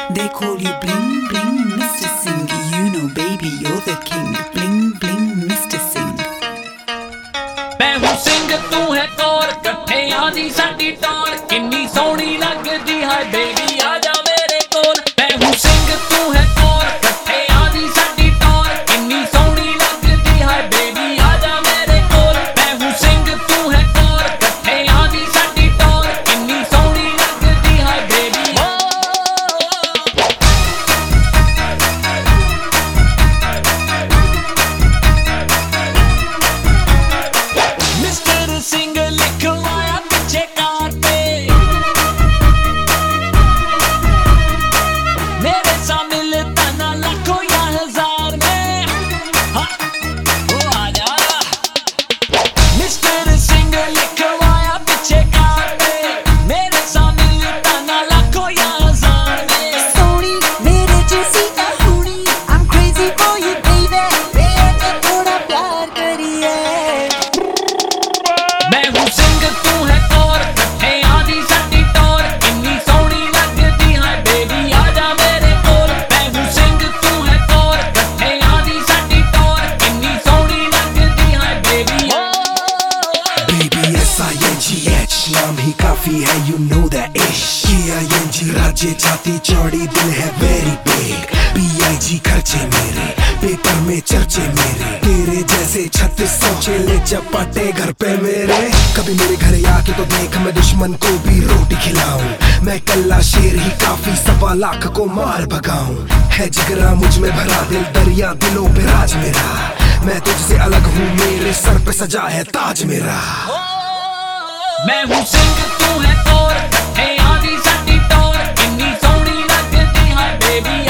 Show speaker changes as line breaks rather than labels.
They call you bling bling Mr. Singh. You know baby you're the king. Bling bling Mr. Singh.
मैं हूँ सिंह तू है कौर, कट्ठे आदी साडी टौर, किन्नी सोहनी लगदी है बेबी आजा मेरे कोल। मैं हूँ सिंह तू है कौर, कट्ठे आदी साडी टौर, किन्नी सोहनी लगदी है बेबी आजा मेरे कोल। मैं हूँ सिंह तू है कौर, कट्ठे आदी साडी टौर, किन्नी सोहनी लगदी है बेबी। मिस्टर सिंह लिखवाया पीछे कार पे, मेरे साथ मिलता ना लाखों या हजार में। हाँ, वो आजा। मिस्टर सिंह लिखवाया पीछे कार पे, मेरे साथ मिलता ना लाखों या हजार में।
सोनी मेरे जैसी अहूनी, I'm crazy for you baby, बेटे थोड़ा प्यार करिए।
मैं हूँ सिंह तू है कौर, कट्ठे आदी साडी टौर, किन्नी सोहनी लगदी है बेबी आजा मेरे कोल। मैं हूँ सिंह तू है कौर, कट्ठे आदी साडी टौर, किन्नी सोहनी लगदी है बेबी।
Baby S-I-N-G-H नाम ही काफी है, you know that ish। K-I-N-G राज्य जाति चौड़ी दिल है very big। B-I-G खर्चे मेरे, पेपर में चर्चे मेरे, तेरे जैसे 3600 चेले चपाटे घर पे मेरे। कभी मेरे घर आके तो देख, मैं दुश्मन को भी रोटी खिलाऊं। मैं कल्ला शेर ही काफी, 1.25 लाख को मार भगाऊं। है जिगरा मुझ में भरा, दिल दरिया दिलों पे राज मेरा। मैं तुझसे अलग हूँ, मेरे सर पे सजा है ताज मेरा।
मैं हूँ सिंह तू है कौर, कट्ठे आदी साडी टौर, किन्नी सोहनी लगदी है बेबी